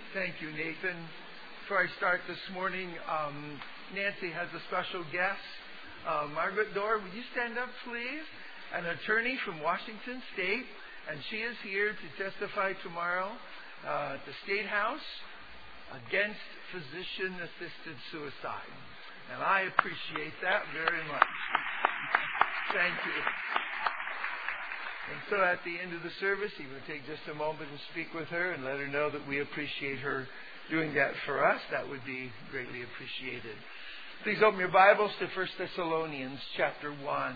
Thank you, Nathan. Before I start this morning, Nancy has a special guest. Margaret Dorr, would you stand up, please? An attorney from Washington State, and she is here to testify tomorrow at the State House against physician-assisted suicide. And I appreciate that very much. Thank you. And so at the end of the service, he will take just a moment and speak with her and let her know that we appreciate her doing that for us. That would be greatly appreciated. Please open your Bibles to 1 Thessalonians chapter 1.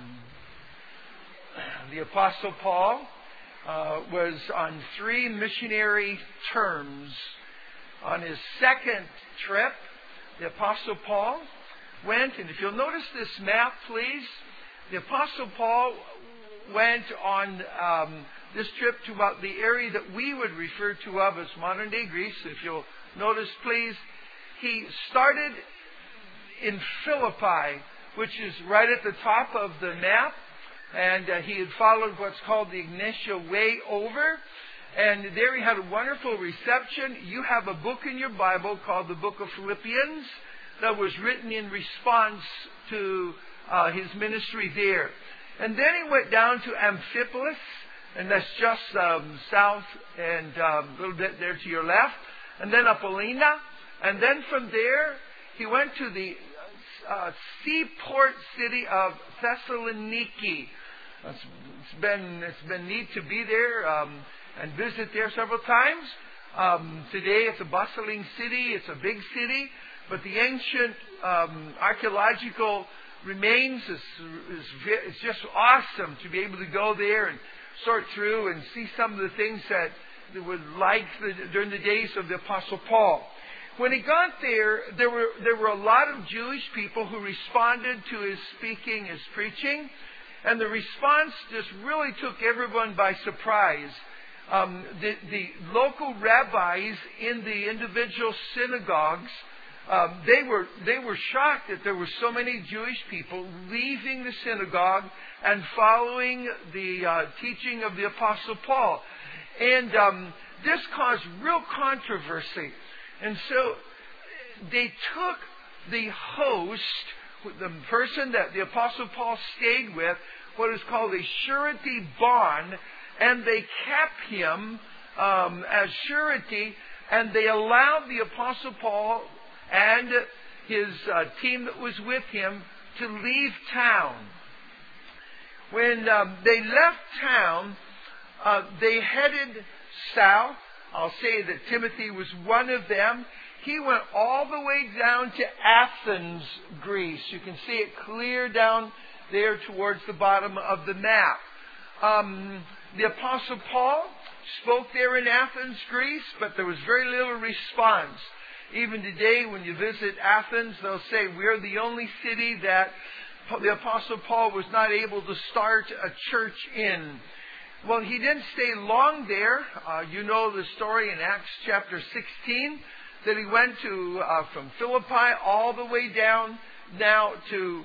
The Apostle Paul was on 3 missionary terms. On his second trip, the Apostle Paul went, and if you'll notice this map, please, the Apostle Paul went on this trip to about the area that we would refer to of as modern-day Greece. If you'll notice, please, he started in Philippi, which is right at the top of the map, and he had followed what's called the Ignatia Way over, and there he had a wonderful reception. You have a book in your Bible called the Book of Philippians that was written in response to his ministry there. And then he went down to Amphipolis, and that's just south and a little bit there to your left, and then Apollonia, and then from there he went to the seaport city of Thessaloniki. It's been neat to be there and visit there several times. Today it's a bustling city, it's a big city, but the ancient archaeological remains is just awesome to be able to go there and sort through and see some of the things that they were like during the days of the Apostle Paul. When he got there, there were a lot of Jewish people who responded to his speaking, his preaching, and the response just really took everyone by surprise. The local rabbis in the individual synagogues, they were shocked that there were so many Jewish people leaving the synagogue and following the teaching of the Apostle Paul. And this caused real controversy. And so they took the host, the person that the Apostle Paul stayed with, what is called a surety bond, and they kept him as surety, and they allowed the Apostle Paul and his team that was with him to leave town. When they left town, they headed south. I'll say that Timothy was one of them. He went all the way down to Athens, Greece. You can see it clear down there towards the bottom of the map. The Apostle Paul spoke there in Athens, Greece, but there was very little response. Even today, when you visit Athens, they'll say, we're the only city that the Apostle Paul was not able to start a church in. Well, he didn't stay long there. You know the story in Acts chapter 16, that he went to from Philippi all the way down now to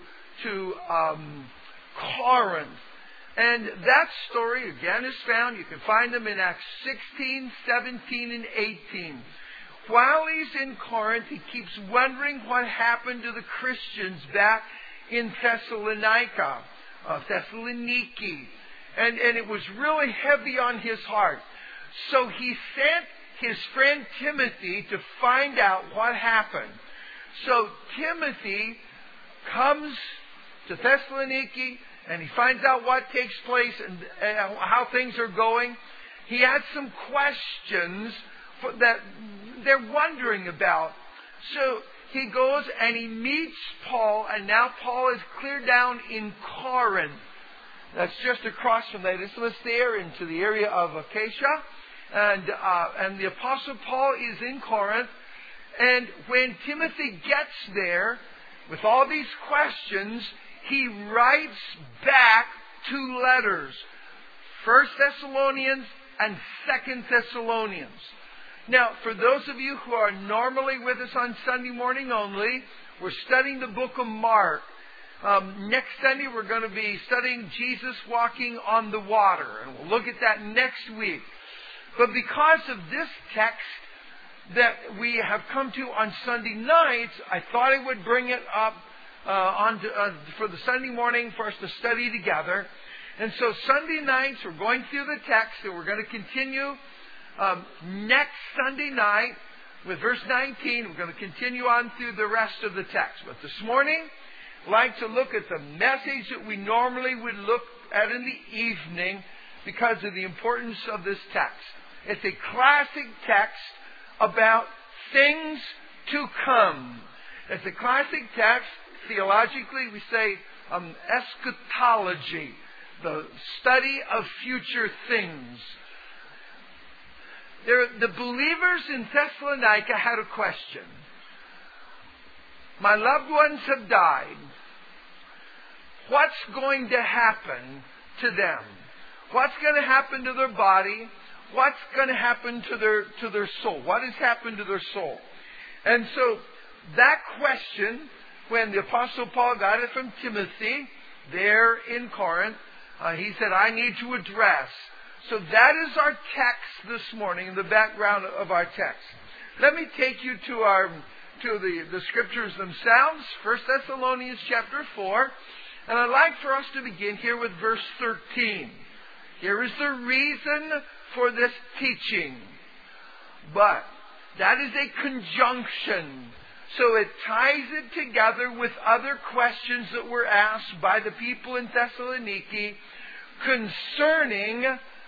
Corinth. And that story, again, is found. You can find them in Acts 16, 17, and 18. While he's in Corinth, he keeps wondering what happened to the Christians back in Thessalonica, Thessaloniki. And it was really heavy on his heart. So he sent his friend Timothy to find out what happened. So Timothy comes to Thessaloniki, and he finds out what takes place and how things are going. He had some questions that they're wondering about. So he goes and he meets Paul, and now Paul is clear down in Corinth. That's just across from the isthmus there into the area of Acacia. And the Apostle Paul is in Corinth. And when Timothy gets there, with all these questions, he writes back 2 letters. 1 Thessalonians and 2 Thessalonians. Now, for those of you who are normally with us on Sunday morning only, we're studying the book of Mark. Next Sunday, we're going to be studying Jesus walking on the water. And we'll look at that next week. But because of this text, that we have come to on Sunday nights, I thought I would bring it up for the Sunday morning for us to study together. And so Sunday nights, we're going through the text, and we're going to continue next Sunday night with verse 19. We're going to continue on through the rest of the text. But this morning, I'd like to look at the message that we normally would look at in the evening because of the importance of this text. It's a classic text about things to come. It's a classic text. Theologically, we say eschatology, the study of future things. The believers in Thessalonica had a question. My loved ones have died. What's going to happen to them? What's going to happen to their body? What's going to happen to their soul? What has happened to their soul? And so that question, when the Apostle Paul got it from Timothy there in Corinth, he said, I need to address. So that is our text this morning, in the background of our text. Let me take you to the scriptures themselves. 1 Thessalonians chapter 4. And I'd like for us to begin here with verse 13. Here is the reason for this teaching. But that is a conjunction. So it ties it together with other questions that were asked by the people in Thessaloniki concerning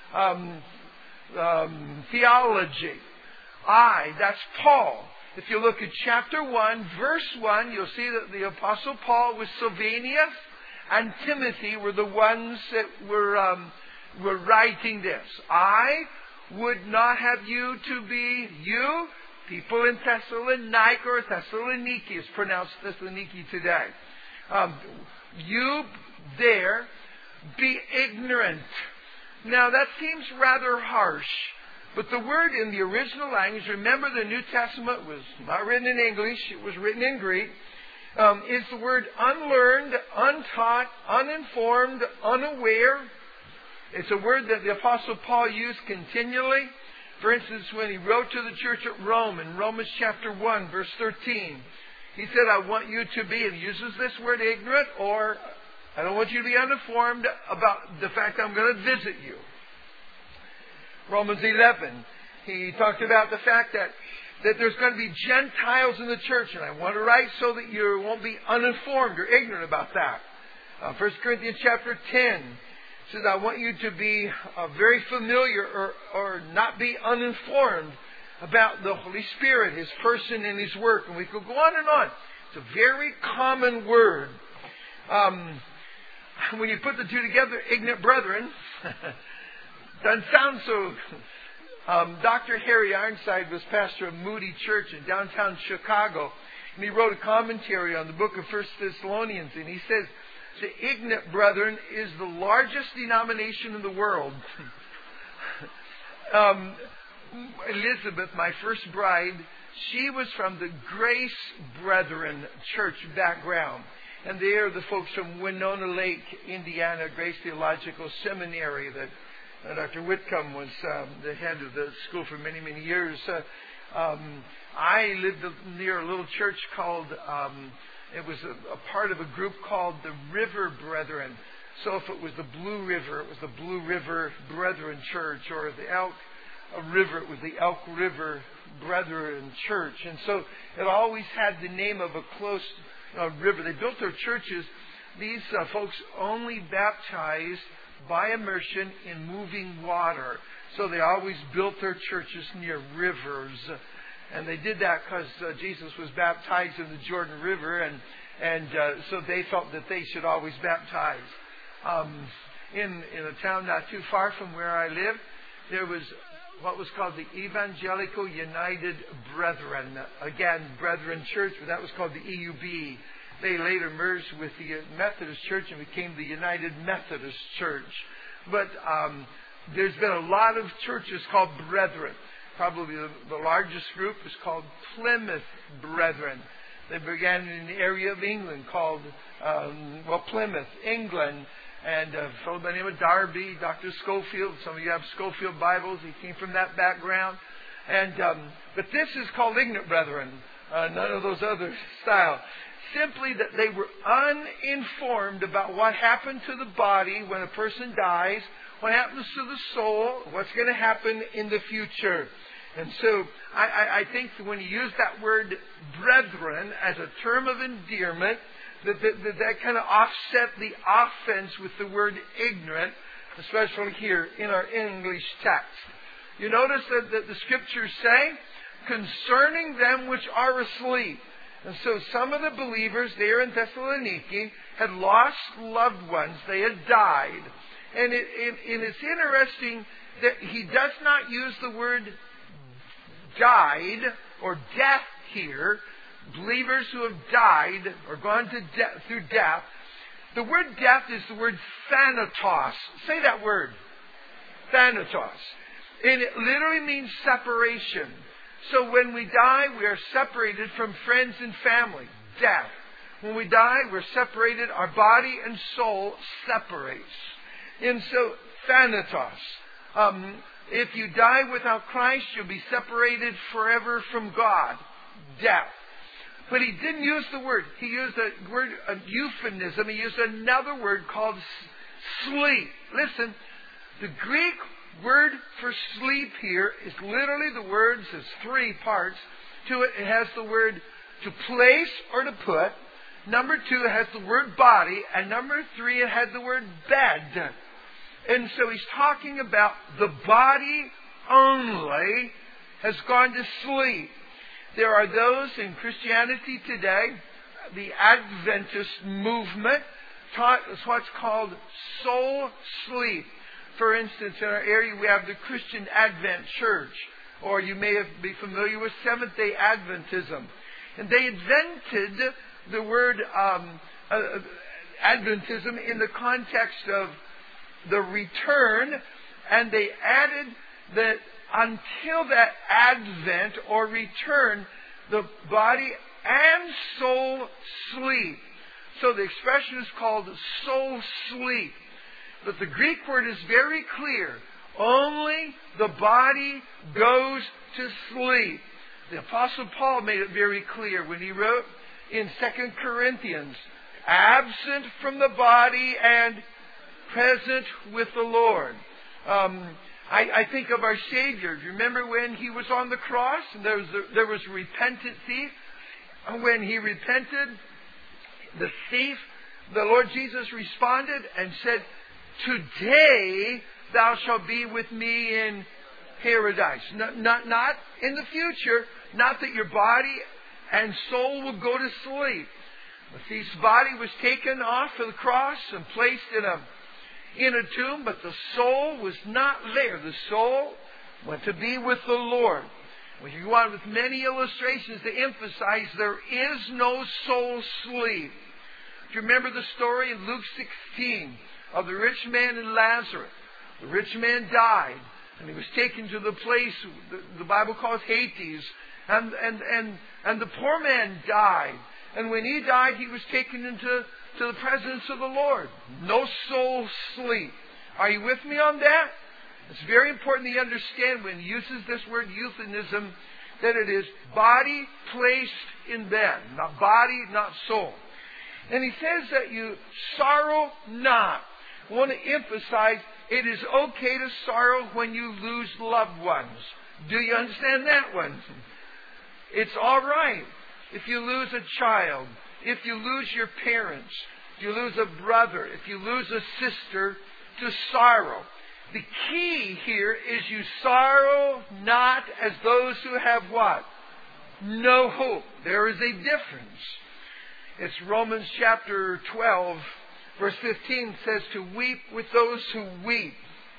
theology. That's Paul. If you look at chapter 1, verse 1, you'll see that the Apostle Paul with Silvanus and Timothy were the ones that were writing this. I would not have you to be you, people in Thessalonica, or Thessaloniki is pronounced Thessaloniki today. You there be ignorant. Now that seems rather harsh, but the word in the original language, remember the New Testament was not written in English, it was written in Greek, is the word unlearned, untaught, uninformed, unaware. It's a word that the Apostle Paul used continually. For instance, when he wrote to the church at Rome in Romans chapter 1, verse 13, he said, I want you to be, and he uses this word ignorant, or I don't want you to be uninformed about the fact that I'm going to visit you. Romans 11, he talked about the fact that there's going to be Gentiles in the church, and I want to write so that you won't be uninformed or ignorant about that. 1 Corinthians chapter 10 says, I want you to be very familiar or not be uninformed about the Holy Spirit, His person and His work. And we could go on and on. It's a very common word. When you put the two together, ignorant brethren, doesn't sound so. Dr. Harry Ironside was pastor of Moody Church in downtown Chicago, and he wrote a commentary on the book of 1 Thessalonians, and he says, the ignorant brethren is the largest denomination in the world. Elizabeth, my first bride, she was from the Grace Brethren church background. And they are the folks from Winona Lake, Indiana, Grace Theological Seminary that Dr. Whitcomb was the head of the school for many, many years. I lived near a little church called, it was a part of a group called the River Brethren. So if it was the Blue River, it was the Blue River Brethren Church, or the Elk River, it was the Elk River Brethren Church. And so it always had the name of a close river. They built their churches. These folks only baptized by immersion in moving water. So they always built their churches near rivers. And they did that because Jesus was baptized in the Jordan River, and so they felt that they should always baptize. In a town not too far from where I lived, there was what was called the Evangelical United Brethren. Again, Brethren Church, but that was called the EUB. They later merged with the Methodist Church and became the United Methodist Church. But there's been a lot of churches called Brethren. Probably the largest group is called Plymouth Brethren. They began in the area of England called, Plymouth, England. And a fellow by the name of Darby, Dr. Schofield. Some of you have Schofield Bibles. He came from that background. But this is called ignorant brethren, none of those other style. Simply that they were uninformed about what happened to the body when a person dies, what happens to the soul, what's going to happen in the future. And so I think that when you use that word brethren as a term of endearment, that kind of offset the offense with the word ignorant, especially here in our English text. You notice that the scriptures say, concerning them which are asleep. And so some of the believers there in Thessaloniki had lost loved ones. They had died. And it's interesting that he does not use the word died or death here. Believers who have died or gone to through death. The word death is the word thanatos. Say that word. Thanatos. And it literally means separation. So when we die, we are separated from friends and family. Death. When we die, we're separated. Our body and soul separates. And so, thanatos. If you die without Christ, you'll be separated forever from God. Death. But he didn't use the word. He used a word, a euphemism. He used another word called sleep. Listen, the Greek word for sleep here is literally the words, there's three parts to it. It has the word to place or to put. Number two, it has the word body. And number three, it has the word bed. And so he's talking about the body only has gone to sleep. There are those in Christianity today, the Adventist movement, taught what's called soul sleep. For instance, in our area we have the Christian Advent Church, or you may be familiar with Seventh-day Adventism. And they invented the word Adventism in the context of the return, and they added that until that advent or return, the body and soul sleep. So the expression is called soul sleep. But the Greek word is very clear. Only the body goes to sleep. The Apostle Paul made it very clear when he wrote in 2 Corinthians, absent from the body and present with the Lord. I think of our Savior. Do you remember when he was on the cross and there was a repentant thief? And when he repented, the thief, the Lord Jesus responded and said, today thou shalt be with me in paradise. Not in the future. Not that your body and soul will go to sleep. The thief's body was taken off of the cross and placed in a tomb, but the soul was not there. The soul went to be with the Lord. We can go on with many illustrations to emphasize there is no soul sleep. Do you remember the story in Luke 16 of the rich man and Lazarus? The rich man died, and he was taken to the place the Bible calls Hades, and the poor man died. And when he died, he was taken into the presence of the Lord. No soul sleep. Are you with me on that? It's very important that you understand when he uses this word euphemism that it is body placed in bed. Not body, not soul. And he says that you sorrow not. I want to emphasize it is okay to sorrow when you lose loved ones. Do you understand that one? It's all right if you lose a child, if you lose your parents, if you lose a brother, if you lose a sister, to sorrow. The key here is you sorrow not as those who have what? No hope. There is a difference. It's Romans chapter 12, verse 15 says to weep with those who weep.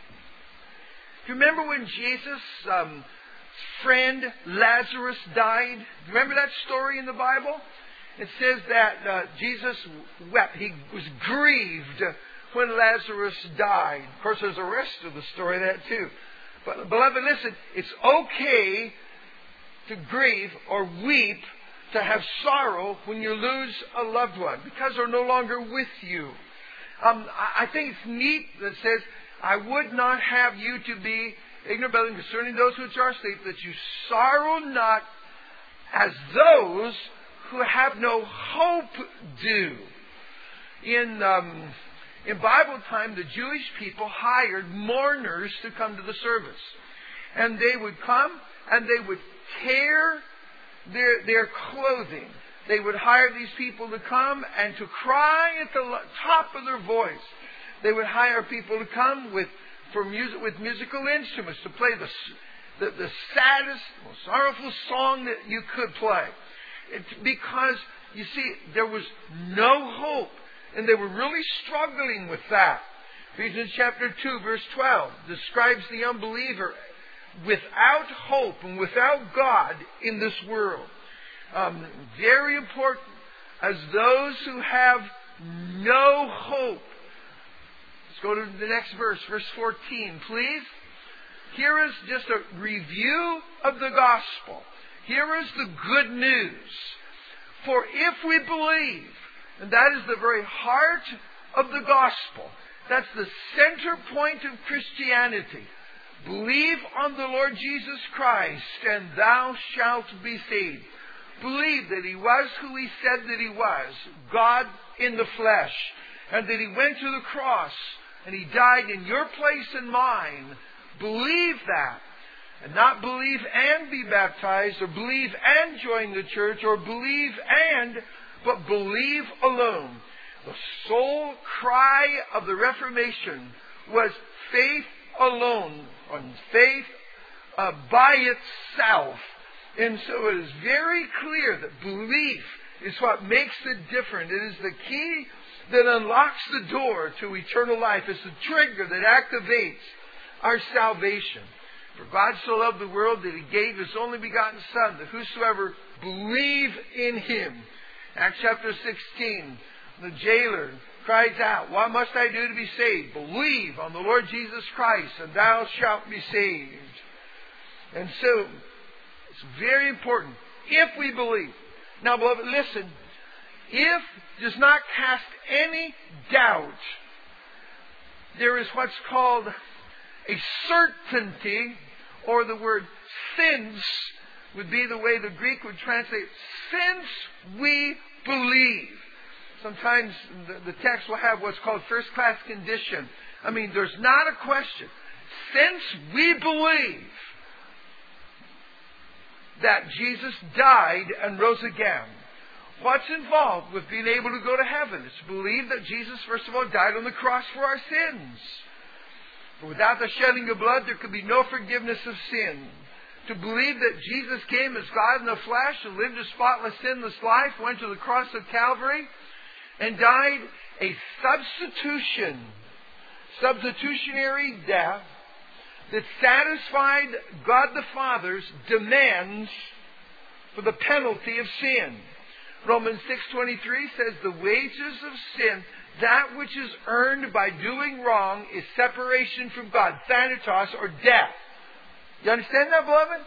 Do you remember when Jesus' friend Lazarus died? Do you remember that story in the Bible? It says that Jesus wept. He was grieved when Lazarus died. Of course, there's the rest of the story of that too. But beloved, listen, it's okay to grieve or weep, to have sorrow when you lose a loved one because they're no longer with you. I think it's neat that says, I would not have you to be ignorant brethren, concerning those which are asleep, that you sorrow not as those who have no hope do. In Bible time, the Jewish people hired mourners to come to the service. And they would come and they would tear their clothing. They would hire these people to come and to cry at the top of their voice. They would hire people to come with musical instruments to play the saddest, most sorrowful song that you could play. Because, you see, there was no hope. And they were really struggling with that. Ephesians chapter 2, verse 12 describes the unbeliever without hope and without God in this world. Very important, as those who have no hope. Let's go to the next verse, verse 14, please. Here is just a review of the gospel. Here is the good news. For if we believe, and that is the very heart of the gospel, that's the center point of Christianity. Believe on the Lord Jesus Christ, and thou shalt be saved. Believe that He was who He said that He was, God in the flesh, and that He went to the cross, and He died in your place and mine. Believe that. And not believe and be baptized, or believe and join the church, or believe but believe alone. The sole cry of the Reformation was faith alone, on faith by itself. And so it is very clear that belief is what makes it different. It is the key that unlocks the door to eternal life. It's the trigger that activates our salvation. For God so loved the world that He gave His only begotten Son, that whosoever believe in Him. Acts chapter 16, the jailer cries out, what must I do to be saved? Believe on the Lord Jesus Christ, and thou shalt be saved. And so, it's very important. If we believe. Now, beloved, listen. If does not cast any doubt, there is what's called a certainty, or the word since would be the way the Greek would translate, since we believe. Sometimes the text will have what's called first-class condition. I mean, there's not a question. Since we believe that Jesus died and rose again, what's involved with being able to go to heaven? It's to believe that Jesus, first of all, died on the cross for our sins. For without the shedding of blood, there could be no forgiveness of sin. To believe that Jesus came as God in the flesh and lived a spotless, sinless life, went to the cross of Calvary, and died a substitutionary death that satisfied God the Father's demands for the penalty of sin. Romans 6:23 says, the wages of sin, that which is earned by doing wrong, is separation from God, thanatos, or death. You understand that, beloved?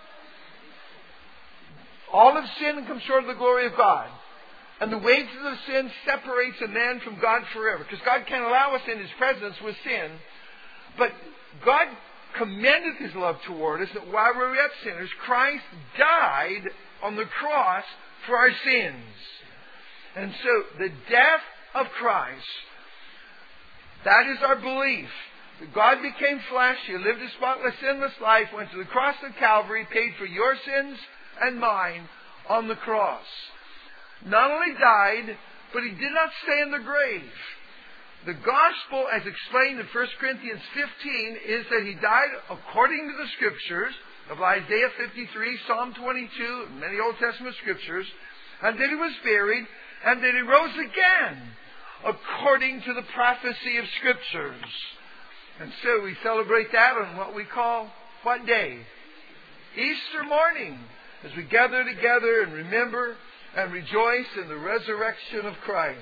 All have sinned and come short of the glory of God. And the wages of sin separates a man from God forever. Because God can't allow us in His presence with sin. But God commended His love toward us that while we were yet sinners, Christ died on the cross for our sins. And so the death of Christ, that is our belief. That God became flesh, He lived a spotless, sinless life, went to the cross of Calvary, paid for your sins and mine on the cross. Not only died, but He did not stay in the grave. The gospel, as explained in 1 Corinthians 15, is that He died according to the Scriptures of Isaiah 53, Psalm 22, and many Old Testament Scriptures, and that He was buried, and that He rose again according to the prophecy of Scriptures. And so we celebrate that on what we call, what day? Easter morning, as we gather together and remember and rejoice in the resurrection of Christ.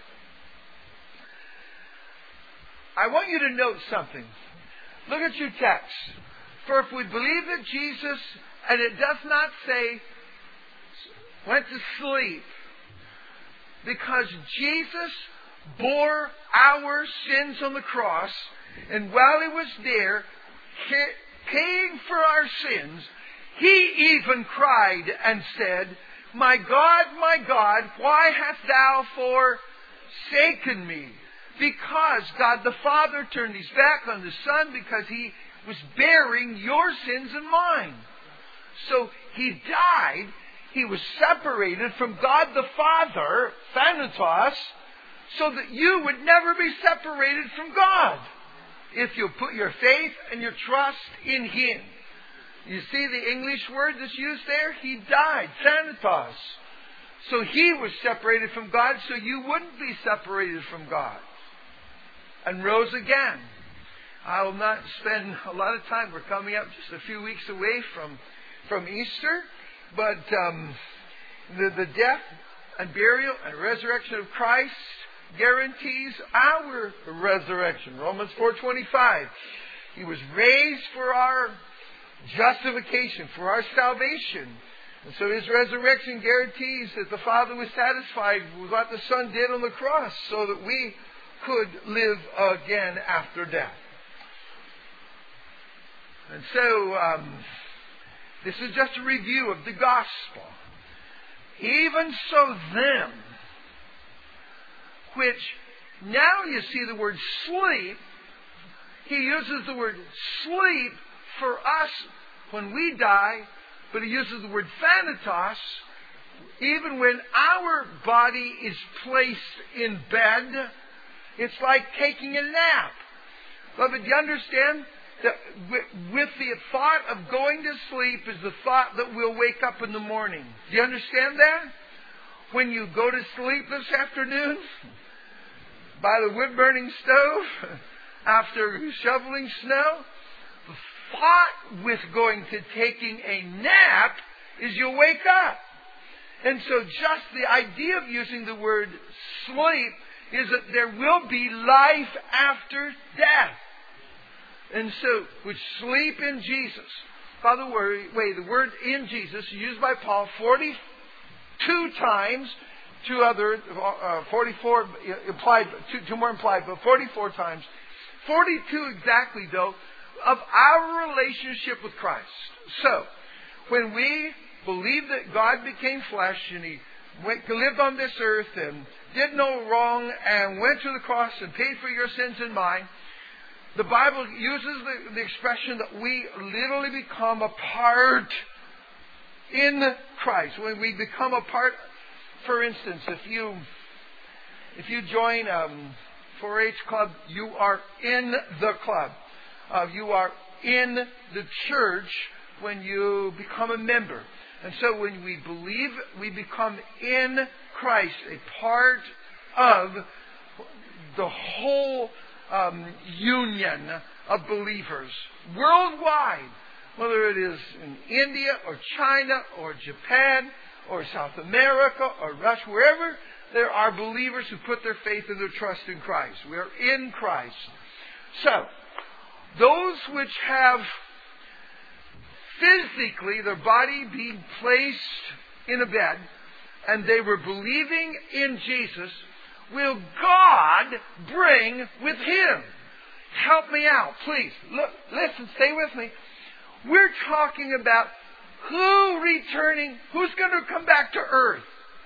I want you to note something. Look at your text. For if we believe that Jesus, and it does not say, went to sleep, because Jesus bore our sins on the cross, and while He was there, paying for our sins, He even cried and said, my God, why hast thou forsaken me? Because God the Father turned His back on the Son because He was bearing your sins and mine. So He died. He was separated from God the Father, Thanatos, so that you would never be separated from God if you put your faith and your trust in Him. You see the English word that's used there? He died, Thanatos. So He was separated from God, so you wouldn't be separated from God. And rose again. I will not spend a lot of time. We're coming up just a few weeks away from Easter. But the death and burial and resurrection of Christ guarantees our resurrection. Romans 4:25. He was raised for our justification, for our salvation. And so His resurrection guarantees that the Father was satisfied with what the Son did on the cross so that we could live again after death. And so this is just a review of the gospel. Even so then, which now you see the word sleep, He uses the word sleep for us when we die, but He uses the word thanatos even when our body is placed in bed. It's like taking a nap. Beloved, do you understand that with the thought of going to sleep is the thought that we'll wake up in the morning? Do you understand that? When you go to sleep this afternoon by the wood-burning stove after shoveling snow, the thought with going to taking a nap is you'll wake up. And so just the idea of using the word sleep is that there will be life after death. And so, which sleep in Jesus. By the way, the word in Jesus used by Paul 42 times, 44 implied, two more implied, but 44 times. 42 exactly, though, of our relationship with Christ. So, when we believe that God became flesh and He lived on this earth and did no wrong and went to the cross and paid for your sins and mine, the Bible uses the expression that we literally become a part in Christ. When we become a part, for instance, if you join a 4-H club, you are in the club. You are in the church when you become a member. And so when we believe, we become in Christ, a part of the whole union of believers worldwide, whether it is in India or China or Japan or South America or Russia, wherever there are believers who put their faith and their trust in Christ. We are in Christ. So, those which have physically their body being placed in a bed and they were believing in Jesus, will God bring with Him? Help me out, please. Look, listen, stay with me. We're talking about who's going to come back to earth?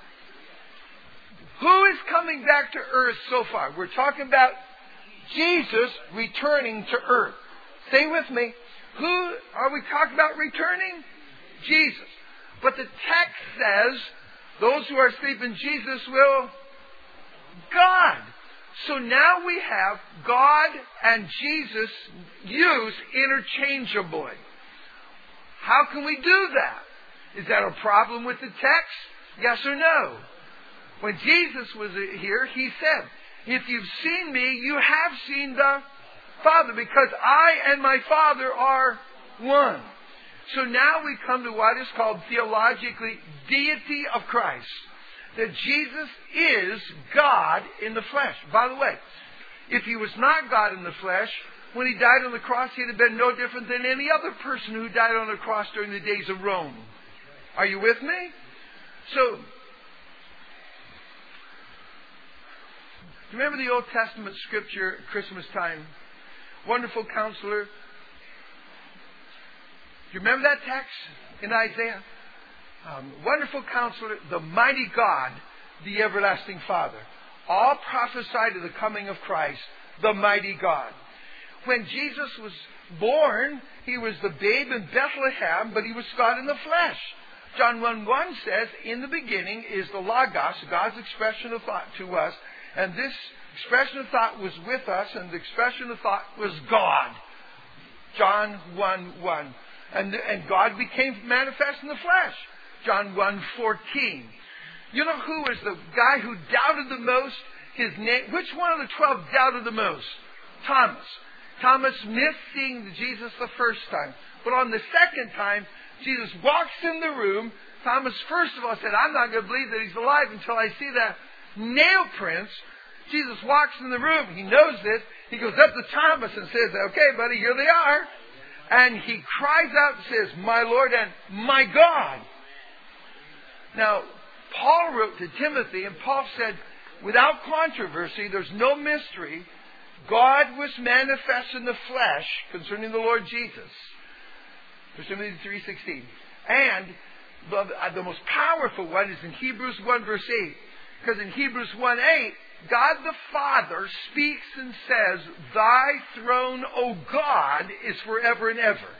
Who is coming back to earth so far? We're talking about Jesus returning to earth. Stay with me. Who are we talking about returning? Jesus. But the text says, those who are asleep in Jesus will God. So now we have God and Jesus used interchangeably. How can we do that? Is that a problem with the text? Yes or no? When Jesus was here, He said, if you've seen me, you have seen the Father, because I and my Father are one. So now we come to what is called theologically deity of Christ. That Jesus is God in the flesh. By the way, if He was not God in the flesh, when He died on the cross, He'd have been no different than any other person who died on the cross during the days of Rome. Are you with me? So, remember the Old Testament scripture at Christmas time? Wonderful Counselor, you remember that text in Isaiah? Wonderful Counselor, the mighty God, the everlasting Father. All prophesied of the coming of Christ, the mighty God. When Jesus was born, He was the babe in Bethlehem, but He was God in the flesh. John 1:1 says, in the beginning is the Logos, God's expression of thought to us, and this expression of thought was with us, and the expression of thought was God. John 1:1. And God became manifest in the flesh. John 1:14. You know who was the guy who doubted the most? His name. Which one of the 12 doubted the most? Thomas. Thomas missed seeing Jesus the first time. But on the second time, Jesus walks in the room. Thomas, first of all, said, I'm not going to believe that He's alive until I see the nail prints. Jesus walks in the room. He knows this. He goes up to Thomas and says, okay, buddy, here they are. And he cries out and says, my Lord and my God. Now, Paul wrote to Timothy, and Paul said, without controversy, there's no mystery. God was manifest in the flesh concerning the Lord Jesus. 1 Timothy 3:16. And the most powerful one is in Hebrews 1 verse 8. Because in Hebrews 1:8, God the Father speaks and says, Thy throne, O God, is forever and ever.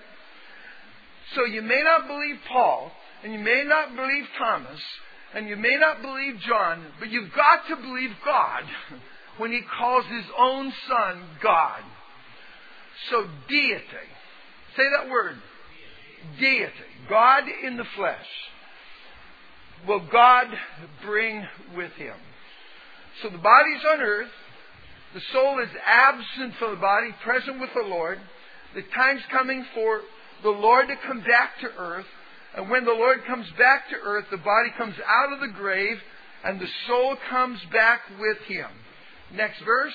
So you may not believe Paul, and you may not believe Thomas, and you may not believe John, but you've got to believe God when He calls His own Son God. So deity. Say that word. Deity. God in the flesh. Will God bring with Him? So the body's on earth. The soul is absent from the body, present with the Lord. The time's coming for the Lord to come back to earth. And when the Lord comes back to earth, the body comes out of the grave and the soul comes back with Him. Next verse.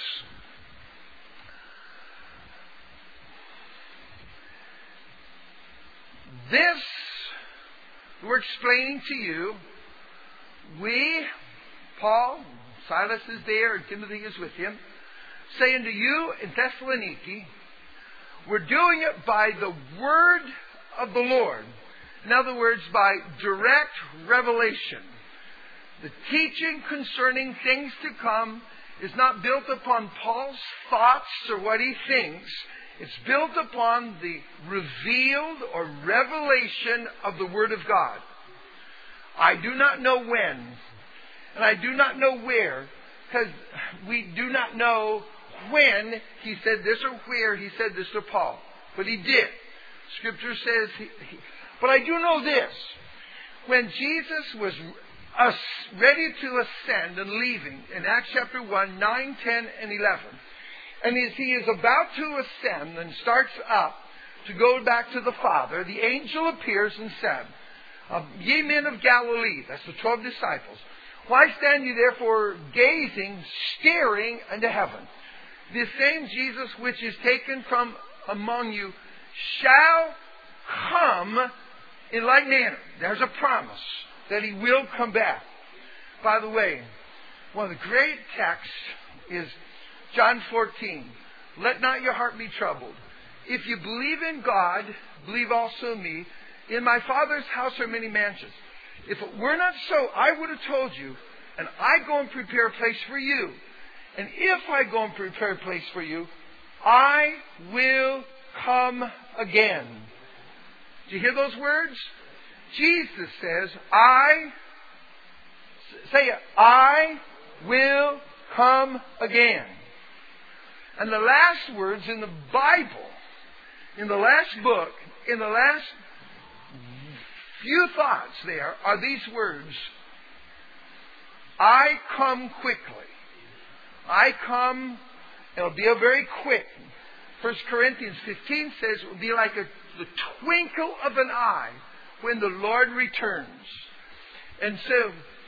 This we're explaining to you. We, Paul, Silas is there and Timothy is with him, say unto you in Thessaloniki, we're doing it by the word of the Lord. In other words, by direct revelation. The teaching concerning things to come is not built upon Paul's thoughts or what he thinks. It's built upon the revealed or revelation of the Word of God. I do not know when, and I do not know where, because we do not know when He said this or where He said this to Paul. But He did. Scripture says, but I do know this. When Jesus was ready to ascend and leaving, in Acts chapter 1, 9, 10, and 11, and as He is about to ascend and starts up to go back to the Father, the angel appears and said, Ye men of Galilee, that's the 12 disciples, why stand ye therefore gazing, staring unto heaven? This same Jesus which is taken from among you shall come in like manner. There's a promise that He will come back. By the way, one of the great texts is John 14. Let not your heart be troubled. If you believe in God, believe also in me. In my Father's house are many mansions. If it were not so, I would have told you, and I go and prepare a place for you. And if I go and prepare a place for you, I will come again. Do you hear those words? Jesus says, I will come again. And the last words in the Bible, in the last book, in the last few thoughts there are these words, I come quickly. I come, it'll be a very quick. 1 Corinthians 15 says it will be like the twinkle of an eye when the Lord returns. And so,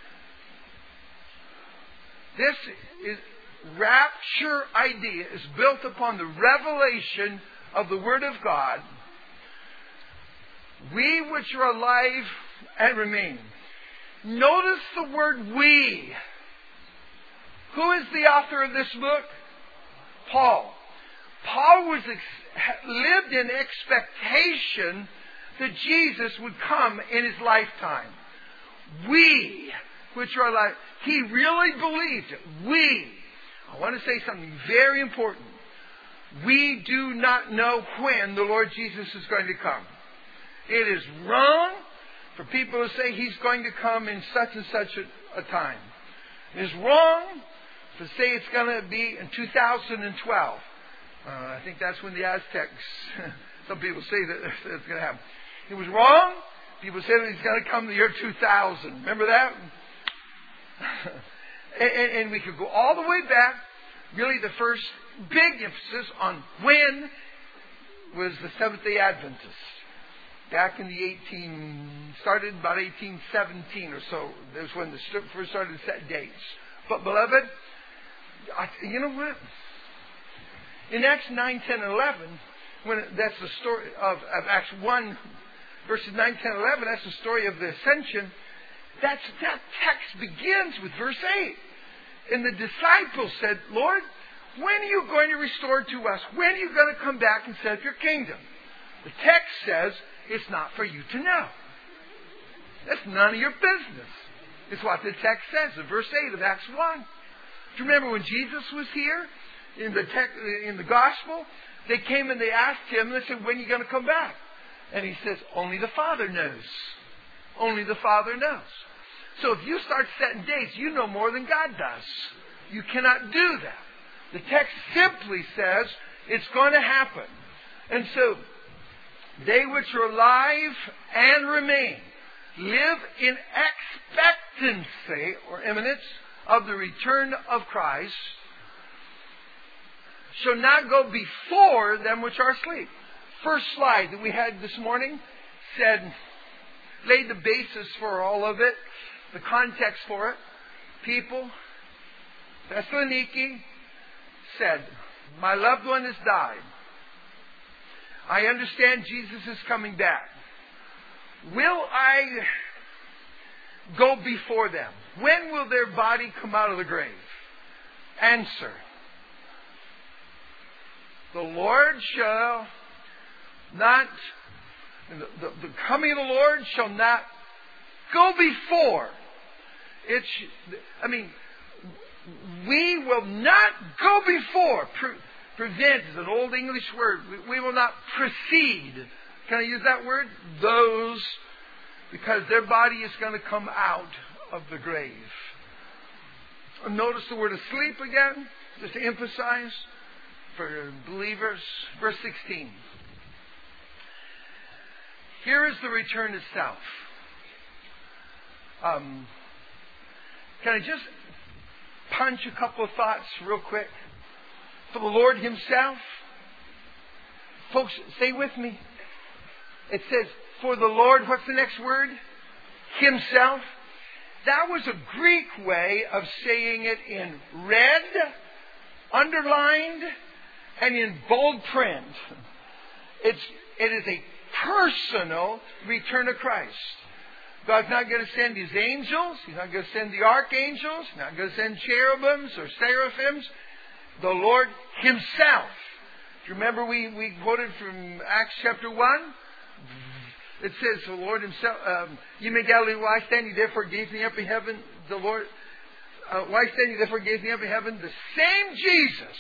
this is rapture idea is built upon the revelation of the Word of God. We which are alive and remain. Notice the word we. Who is the author of this book? Paul. Paul lived in expectation that Jesus would come in his lifetime. We, which are alive, he really believed it. I want to say something very important. We do not know when the Lord Jesus is going to come. It is wrong for people to say he's going to come in such and such a time. It is wrong to say it's going to be in 2012. I think that's when the Aztecs, some people say that it's going to happen. It was wrong. People said he's going to come the year 2000. Remember that? and we could go all the way back. Really the first big emphasis on when was the Seventh-day Adventist. Back in started about 1817 or so. That was when the first started to set dates. But beloved, you know what? In Acts 9, 10, 11, that's the story of Acts 1, verses 9, 10, 11, that's the story of the ascension. That text begins with verse 8. And the disciples said, Lord, when are you going to restore to us? When are you going to come back and set up your kingdom? The text says, it's not for you to know. That's none of your business. It's what the text says in verse 8 of Acts 1. Do you remember when Jesus was here in the gospel? They came and they asked him, and they said, when are you going to come back? And he says, only the Father knows. Only the Father knows. So if you start setting dates, you know more than God does. You cannot do that. The text simply says it's going to happen. And so, they which are alive and remain live in expectancy or imminence of the return of Christ, shall not go before them which are asleep. First slide that we had this morning laid the basis for all of it, the context for it. People, Thessaloniki said, my loved one has died. I understand Jesus is coming back. Will I go before them? When will their body come out of the grave? Answer. The Lord shall not, the coming of the Lord shall not go before. We will not go before. Prevent is an old English word. We will not precede. Can I use that word? Those, because their body is going to come out of the grave. Notice the word asleep again, just to emphasize for believers. Verse 16. Here is the return itself. Can I just punch a couple of thoughts real quick? For the Lord Himself. Folks, stay with me. It says, for the Lord, what's the next word? Himself. That was a Greek way of saying it in red, underlined, and in bold print. It is a personal return of Christ. God's not going to send His angels. He's not going to send the archangels. He's not going to send cherubims or seraphims. The Lord Himself. Do you remember we quoted from Acts chapter 1? It says, the Lord Himself, ye men Galilee, why stand ye therefore gazing up in heaven? The Lord, why stand ye therefore gazing up in heaven? The same Jesus.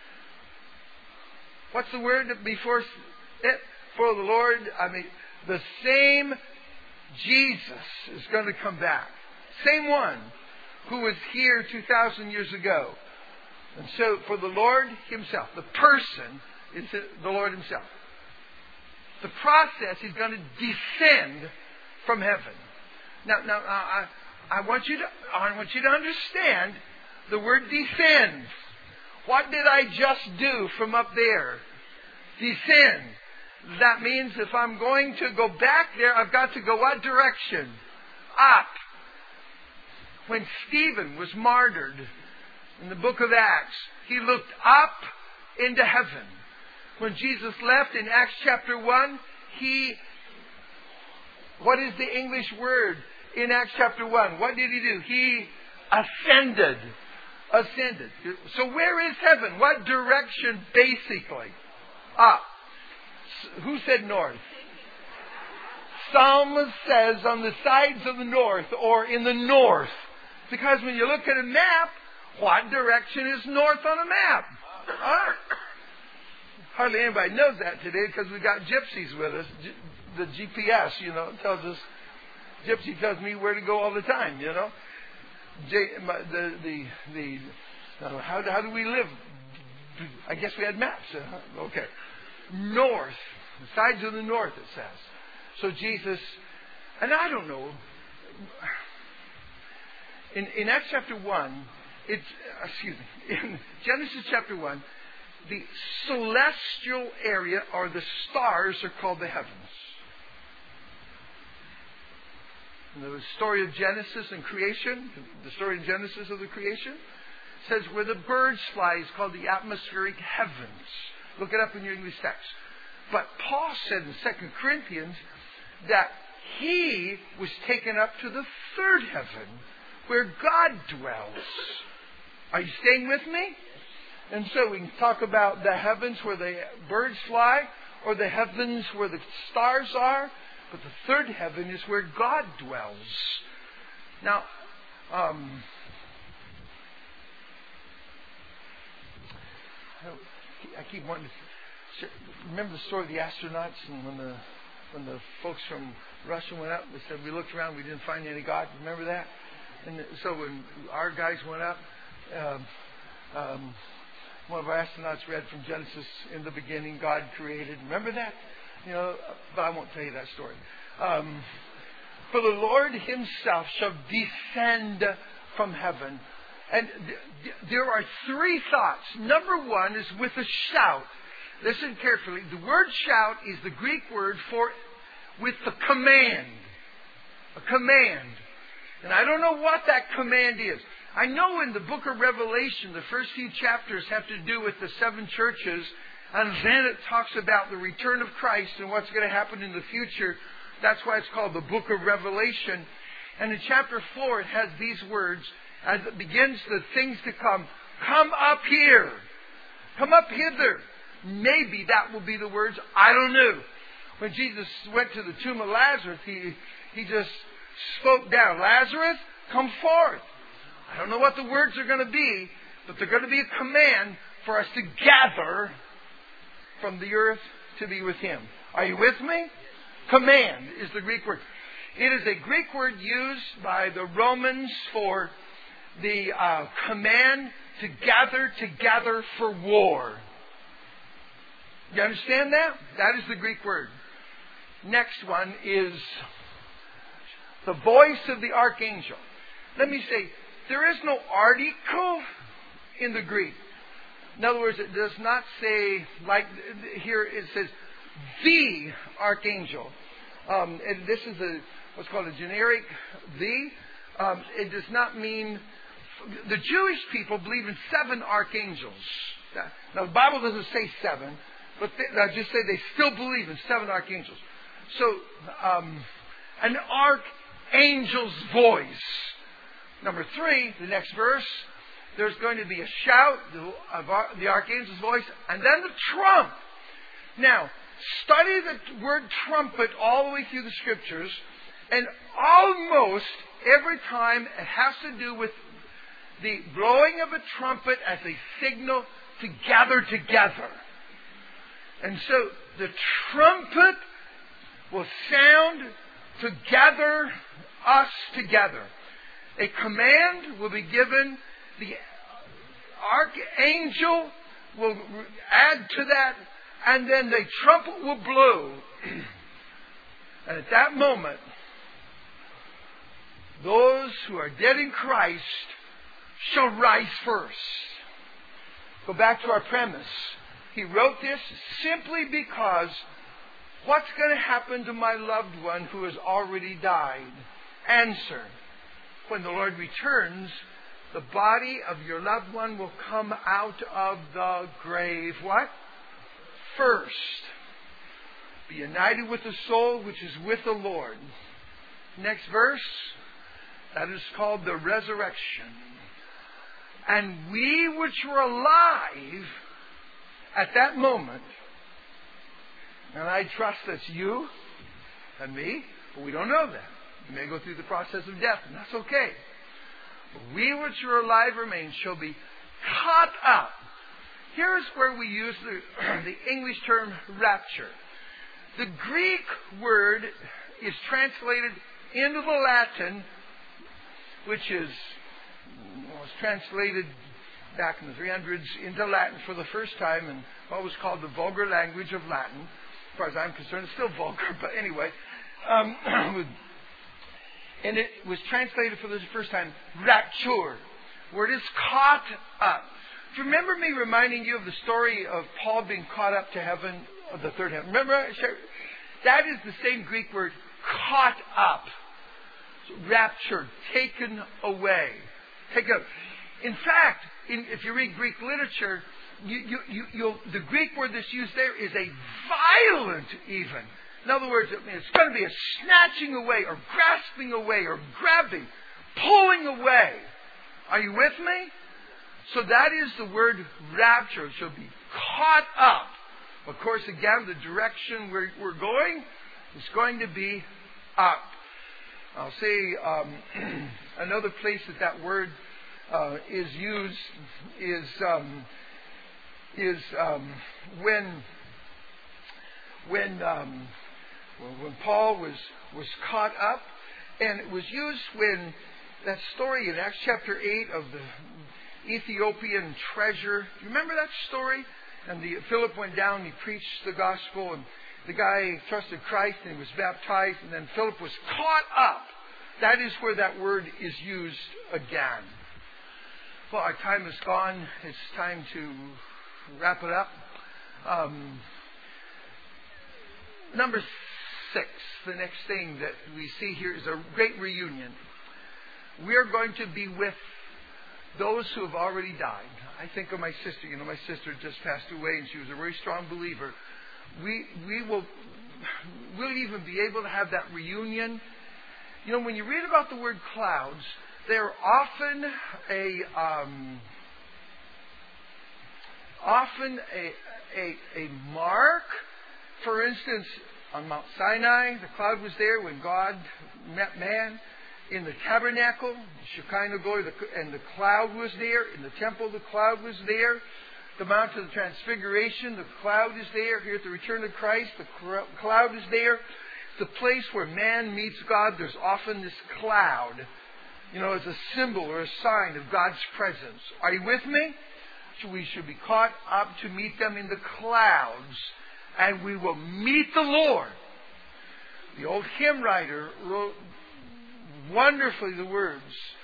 What's the word before it? For the Lord, the same Jesus is going to come back. Same one who was here 2,000 years ago. And so, for the Lord Himself, the person is the Lord Himself. The process is going to descend from heaven. Now, I want you to understand the word descend. What did I just do from up there? Descend. That means if I'm going to go back there, I've got to go what direction? Up. When Stephen was martyred in the book of Acts, he looked up into heaven. When Jesus left in Acts chapter 1, what is the English word in Acts chapter 1? What did He do? He ascended. Ascended. So where is heaven? What direction basically? Up. Who said north? psalmist says on the sides of the north or in the north. Because when you look at a map, what direction is north on a map? Hardly anybody knows that today because we've got gypsies with us. The GPS, tells us. Gypsy tells me where to go all the time, How do we live? I guess we had maps. Okay. North. The sides of the north, it says. So Jesus, and I don't know, in Acts chapter 1, in Genesis chapter 1, the celestial area or the stars are called the heavens. And the story of Genesis and creation, the story of Genesis of the creation, says where the birds fly is called the atmospheric heavens. Look it up in your English text. But Paul said in 2 Corinthians that he was taken up to the third heaven where God dwells. Are you staying with me? And so we can talk about the heavens where the birds fly or the heavens where the stars are. But the third heaven is where God dwells. Now, I keep wanting to remember the story of the astronauts, and when the folks from Russia went up, they said we looked around, we didn't find any God. Remember that? And so when our guys went up, one of our astronauts read from Genesis, in the beginning God created. Remember that? But I won't tell you that story. For the Lord Himself shall descend from heaven. And there are three thoughts. Number one is with a shout. Listen carefully. The word shout is the Greek word for with the command. A command. And I don't know what that command is. I know in the book of Revelation, the first few chapters have to do with the seven churches. And then it talks about the return of Christ and what's going to happen in the future. That's why it's called the book of Revelation. And in chapter 4, it has these words. As it begins the things to come. Come up here. Come up hither. Maybe that will be the words. I don't know. When Jesus went to the tomb of Lazarus, he just spoke down. Lazarus, come forth. I don't know what the words are going to be, but they're going to be a command for us to gather from the earth to be with Him. Are you with me? Command is the Greek word. It is a Greek word used by the Romans for the command to gather together for war. You understand that? That is the Greek word. Next one is the voice of the archangel. Let me say, there is no article in the Greek. In other words, it does not say, like here it says, the archangel. And this is what's called a generic the. It does not mean... The Jewish people believe in 7 archangels. Now, the Bible doesn't say 7, but I just say they still believe in 7 archangels. So, an archangel's voice. Number 3, the next verse, there's going to be a shout of the archangel's voice, and then the trump. Now, study the word trumpet all the way through the Scriptures, and almost every time it has to do with the blowing of a trumpet as a signal to gather together. And so the trumpet will sound to gather us together. A command will be given. The archangel will add to that. And then the trumpet will blow. And at that moment, those who are dead in Christ shall rise first. Go back to our premise. He wrote this simply because what's going to happen to my loved one who has already died? Answer. When the Lord returns, the body of your loved one will come out of the grave. What? First. Be united with the soul which is with the Lord. Next verse. That is called the resurrection. And we which were alive at that moment, and I trust that's you and me, But we don't know that. We may go through the process of death, and that's okay. But we which are alive remain shall be caught up. Here's where we use the English term rapture. The Greek word is translated into the Latin, which was translated back in the 300s into Latin for the first time in what was called the vulgar language of Latin. As far as I'm concerned, it's still vulgar, but anyway. And it was translated for the first time, rapture, where it is caught up. Do you remember me reminding you of the story of Paul being caught up to heaven, of the third heaven? Remember? That is the same Greek word, caught up. So, raptured, taken away. In fact, if you read Greek literature, the Greek word that's used there is a violent even. In other words, it's going to be a snatching away or grasping away or grabbing, pulling away. Are you with me? So that is the word rapture. It shall be caught up. Of course, again, the direction we're going is going to be up. I'll say another place that word is used is when Paul was caught up, and it was used when that story in Acts chapter 8 of the Ethiopian treasure. Do you remember that story? And Philip went down and he preached the gospel, and the guy trusted Christ and he was baptized, and then Philip was caught up. That is where that word is used again. Well, our time is gone. It's time to wrap it up. Number 6, the next thing that we see here is a great reunion. We are going to be with those who have already died. I think of my sister. My sister just passed away, and she was a very strong believer. We'll even be able to have that reunion. When you read about the word clouds, they're often a mark. For instance, on Mount Sinai, the cloud was there when God met man. In the tabernacle, Shekinah glory, and the cloud was there. In the temple, the cloud was there. The Mount of the Transfiguration, the cloud is there. Here at the return of Christ, the cloud is there. The place where man meets God, there's often this cloud, as a symbol or a sign of God's presence. Are you with me? So we should be caught up to meet them in the clouds, and we will meet the Lord. The old hymn writer wrote wonderfully the words,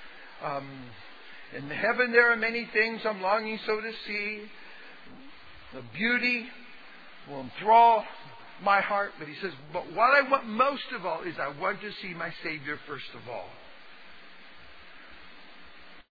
in heaven there are many things I'm longing so to see. The beauty will enthrall my heart. But he says, but what I want most of all is I want to see my Savior first of all.